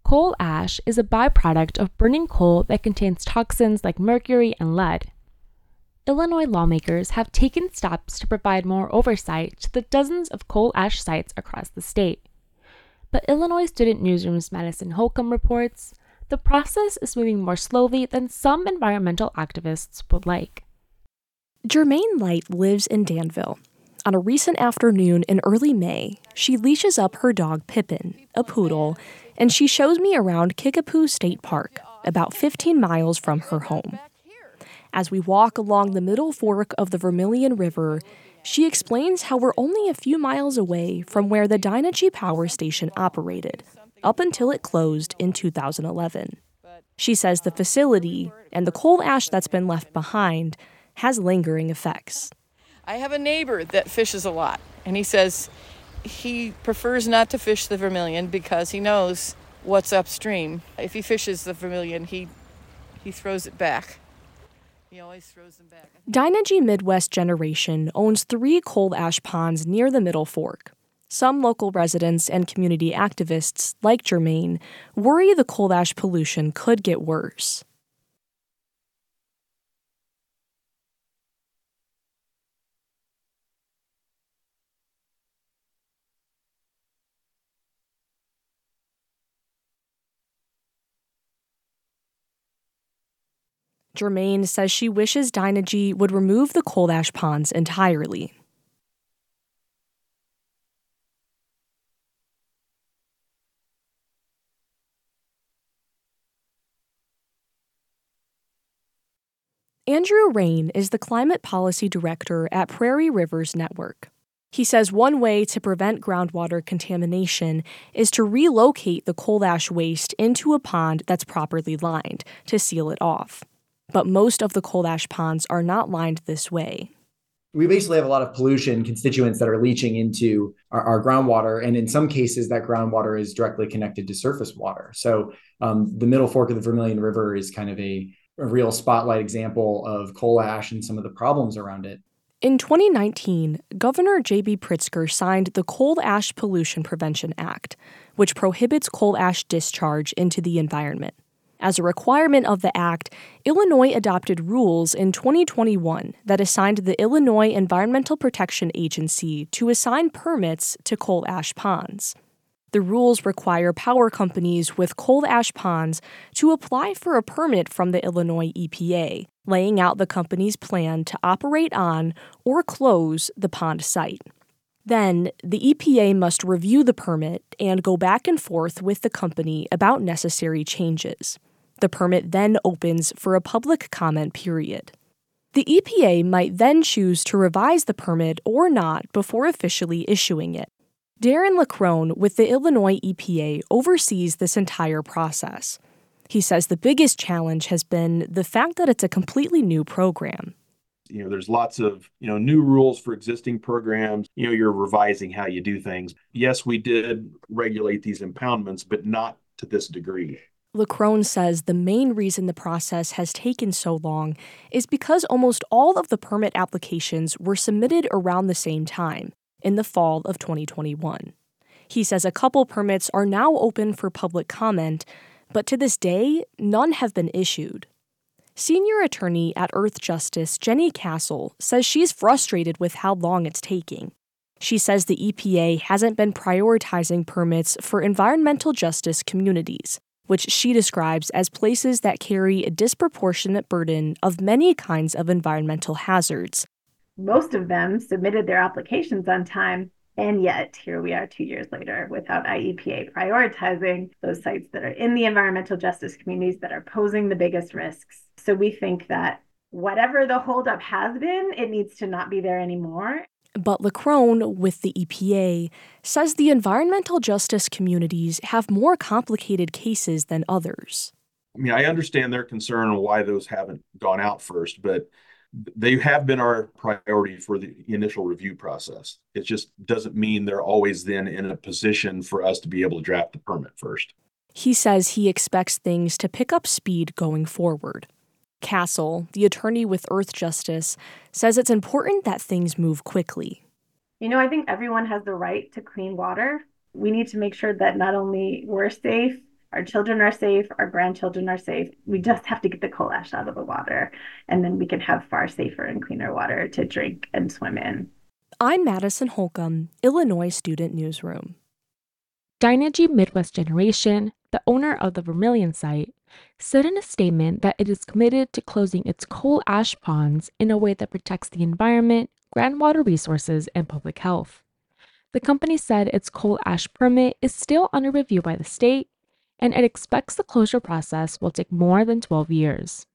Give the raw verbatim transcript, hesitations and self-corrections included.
Coal ash is a byproduct of burning coal that contains toxins like mercury and lead. Illinois lawmakers have taken steps to provide more oversight to the dozens of coal ash sites across the state. But Illinois Student Newsroom's Madison Holcomb reports the process is moving more slowly than some environmental activists would like. Jermaine Light lives in Danville. On a recent afternoon in early May, she leashes up her dog Pippin, a poodle, and she shows me around Kickapoo State Park, about fifteen miles from her home. As we walk along the middle fork of the Vermilion River, she explains how we're only a few miles away from where the Dynegy Power Station operated, up until it closed in two thousand eleven. She says the facility, and the coal ash that's been left behind, has lingering effects. I have a neighbor that fishes a lot, and he says he prefers not to fish the Vermilion because he knows what's upstream. If he fishes the Vermilion, he he throws it back. He always throws them back. Dynegy Midwest Generation owns three coal ash ponds near the Middle Fork. Some local residents and community activists, like Jermaine, worry the coal ash pollution could get worse. Jermaine says she wishes Dynegy would remove the coal ash ponds entirely. Andrew Rain is the climate policy director at Prairie Rivers Network. He says one way to prevent groundwater contamination is to relocate the coal ash waste into a pond that's properly lined to seal it off. But most of the coal ash ponds are not lined this way. We basically have a lot of pollution constituents that are leaching into our, our groundwater. And in some cases, that groundwater is directly connected to surface water. So um, the Middle Fork of the Vermilion River is kind of a, a real spotlight example of coal ash and some of the problems around it. In twenty nineteen, Governor J B Pritzker signed the Coal Ash Pollution Prevention Act, which prohibits coal ash discharge into the environment. As a requirement of the act, Illinois adopted rules in twenty twenty-one that assigned the Illinois Environmental Protection Agency to assign permits to coal ash ponds. The rules require power companies with coal ash ponds to apply for a permit from the Illinois E P A, laying out the company's plan to operate on or close the pond site. Then, the E P A must review the permit and go back and forth with the company about necessary changes. The permit then opens for a public comment period. The E P A might then choose to revise the permit or not before officially issuing it. Darren Leckrone with the Illinois E P A oversees this entire process. He says the biggest challenge has been the fact that it's a completely new program. You know, there's lots of, you know, new rules for existing programs. You know, you're revising how you do things. Yes, we did regulate these impoundments, but not to this degree. Leckrone says the main reason the process has taken so long is because almost all of the permit applications were submitted around the same time, in the fall of twenty twenty-one. He says a couple permits are now open for public comment, but to this day, none have been issued. Senior attorney at Earth Justice, Jenny Castle, says she's frustrated with how long it's taking. She says the E P A hasn't been prioritizing permits for environmental justice communities, which she describes as places that carry a disproportionate burden of many kinds of environmental hazards. Most of them submitted their applications on time, and yet here we are two years later without I E P A prioritizing those sites that are in the environmental justice communities that are posing the biggest risks. So we think that whatever the holdup has been, it needs to not be there anymore. But Leckrone, with the E P A, says the environmental justice communities have more complicated cases than others. I mean, I understand their concern on why those haven't gone out first, but they have been our priority for the initial review process. It just doesn't mean they're always then in a position for us to be able to draft the permit first. He says he expects things to pick up speed going forward. Castle, the attorney with Earth Justice, says it's important that things move quickly. You know, I think everyone has the right to clean water. We need to make sure that not only we're safe Our children are safe, our grandchildren are safe. We just have to get the coal ash out of the water, and then we can have far safer and cleaner water to drink and swim in. I'm Madison Holcomb, Illinois Student Newsroom. Dynegy Midwest Generation, the owner of the Vermilion site, said in a statement that it is committed to closing its coal ash ponds in a way that protects the environment, groundwater resources, and public health. The company said its coal ash permit is still under review by the state, and it expects the closure process will take more than twelve years.